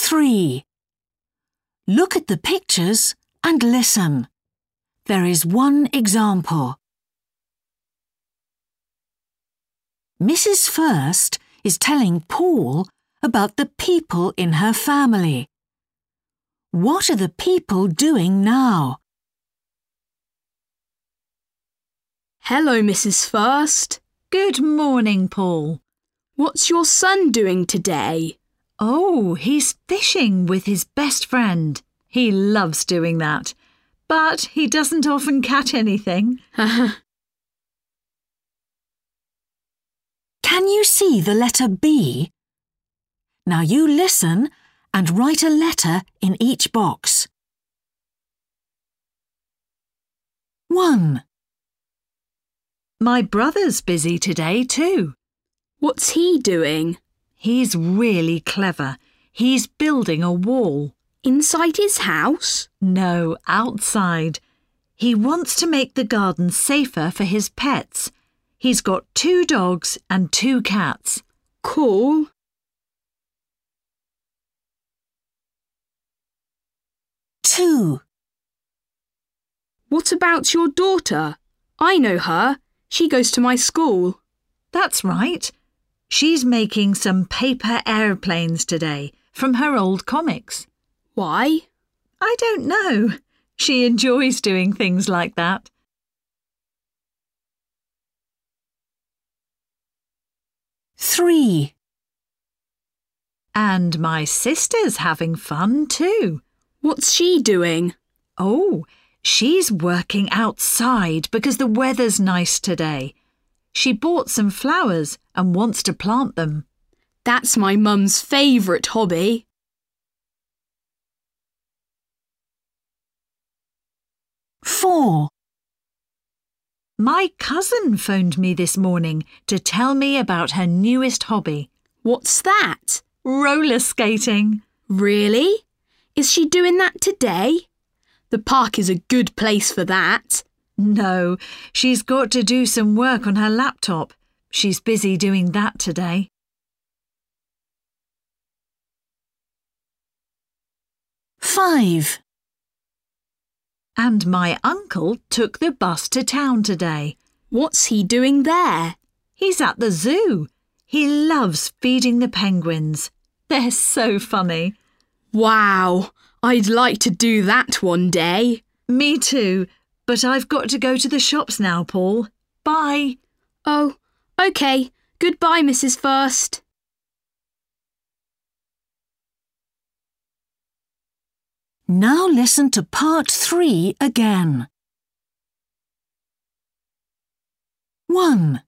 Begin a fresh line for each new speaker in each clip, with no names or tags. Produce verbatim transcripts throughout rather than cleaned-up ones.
three. Look at the pictures and listen. There is one example. Missus First is telling Paul about the people in her family. What are the people doing now?
Hello, Missus First.
Good morning, Paul.
What's your son doing today?
Oh, he's fishing with his best friend. He loves doing that, but he doesn't often catch anything.
Can you see the letter B? Now you listen and write a letter in each box. one.
My brother's busy today too.
What's he doing?
He's really clever. He's building a wall.
Inside his house?
No, outside. He wants to make the garden safer for his pets. He's got two dogs and two cats.
Cool.
two.
What about your daughter? I know her. She goes to my school.
That's right. She's making some paper aeroplanes today from her old comics.
Why?
I don't know. She enjoys doing things like that.
three.
And my sister's having fun too.
What's she doing?
Oh, she's working outside because the weather's nice today. She bought some flowers and wants to plant them.
That's my mum's favourite hobby.
four.
My cousin phoned me this morning to tell me about her newest hobby.
What's that?
Roller skating.
Really? Is she doing that today? The park is a good place for that.
No, she's got to do some work on her laptop. She's busy doing that today.
five.
And my uncle took the bus to town today.
What's he doing there?
He's at the zoo. He loves feeding the penguins. They're so funny.
Wow, I'd like to do that one day.
Me too, but I've got to go to the shops now, Paul. Bye.
Oh, OK. Goodbye, Missus First.
Now listen to part three again. one.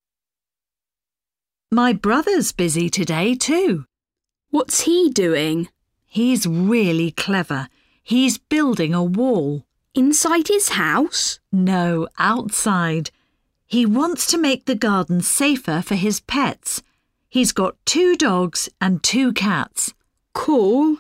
My brother's busy today too.
What's he doing?
He's really clever. He's building a wall.
Inside his house?
No, outside. He wants to make the garden safer for his pets. He's got two dogs and two cats.
Cool.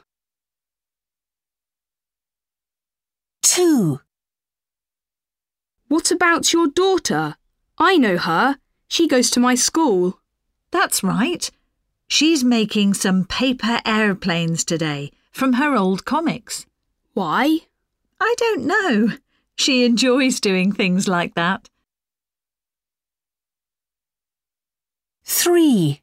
two.
What about your daughter? I know her. She goes to my school.
That's right. She's making some paper aeroplanes today from her old comics.
Why?
I don't know. She enjoys doing things like that.
three.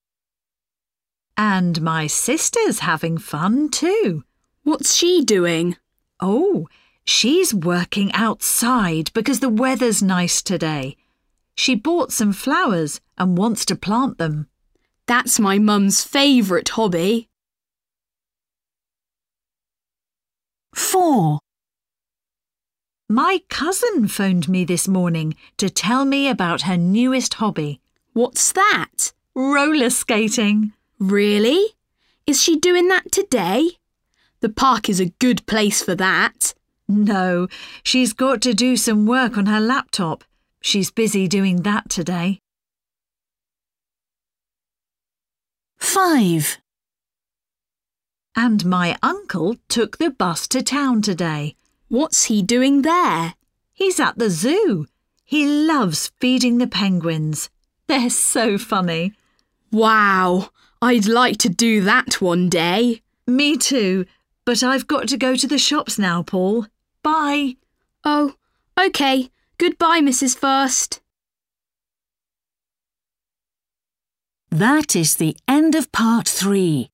And my sister's having fun too.
What's she doing?
Oh, she's working outside because the weather's nice today. She bought some flowers and wants to plant them.
That's my mum's favourite hobby.
four.
My cousin phoned me this morning to tell me about her newest hobby.
What's that?
Roller skating.
Really? Is she doing that today? The park is a good place for that.
No, she's got to do some work on her laptop. She's busy doing that today.
five.
And my uncle took the bus to town today.
What's he doing there?
He's at the zoo. He loves feeding the penguins. They're so funny.
Wow, I'd like to do that one day.
Me too, but I've got to go to the shops now, Paul. Bye.
Oh, OK. Goodbye, Missus First.
That is the end of part three.